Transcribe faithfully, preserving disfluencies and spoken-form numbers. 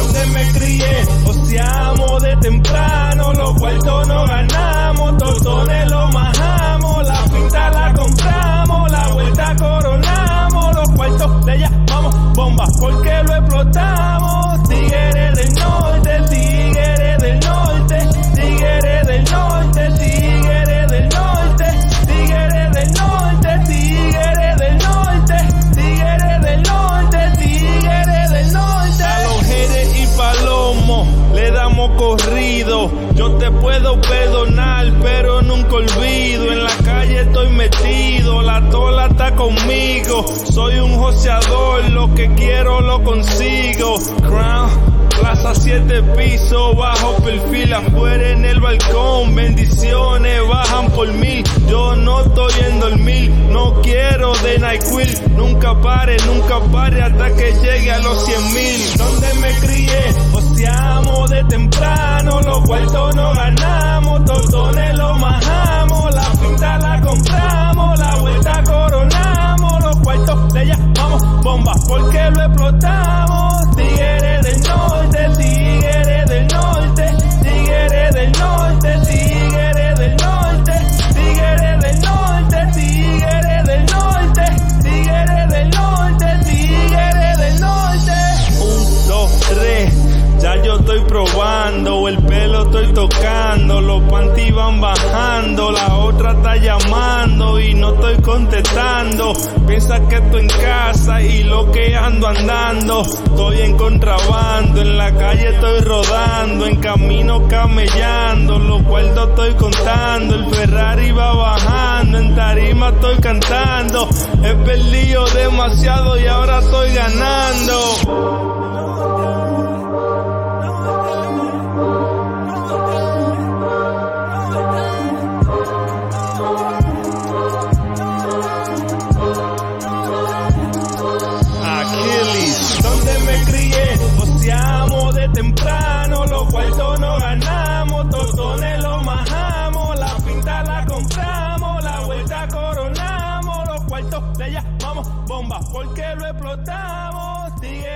donde me crié, oceamos de temprano, los cuartos no ganamos, totones lo majamos, la pinta la compramos, la vuelta coronamos, los cuartos de ella vamos bomba, porque lo explotamos. Tigres del norte, tigres del norte, tigres del norte, tigres del norte, tigres del norte, tigres del norte, tigres del norte, tigres del norte. A los Jerez y Palomo le damos corrido. Yo te puedo perdonar, pero nunca olvido. En la calle estoy metido, la tola está conmigo. Soy un joseador, lo que quiero lo consigo. Crown, plaza siete pisos, bajo perfil, afuera en el balcón. Bendiciones bajan por mil, yo no estoy en dormir. No quiero de NyQuil, nunca pare, nunca pare hasta que llegue a los cien mil. Donde me crié, oceamos de temprano, los cuartos no ganamos, totones lo majamos, la pinta la compramos, la vuelta coronamos, los cuartos de ella vamos bomba, porque lo explotamos. Tigres del norte, tigres del norte, tigres del norte, tigres del norte, tigres del norte, tigres del norte, tigres del norte, tigres del norte. Un, dos, tres. Ya yo estoy probando, el pelo estoy tocando, los panties van bajando, la otra está llamando y no estoy contestando. Piensa que estoy en casa y lo que ando andando. Estoy en contrabando, en la calle estoy rodando, en camino camellando, los cuartos estoy contando, el Ferrari va bajando, en tarima estoy cantando. He perdido demasiado y ahora estoy ganando. Donde me crié, oceamos de temprano, los cuartos no ganamos, totones lo majamos, la pinta la compramos, la vuelta coronamos, los cuartos de ella vamos bomba, porque lo explotamos.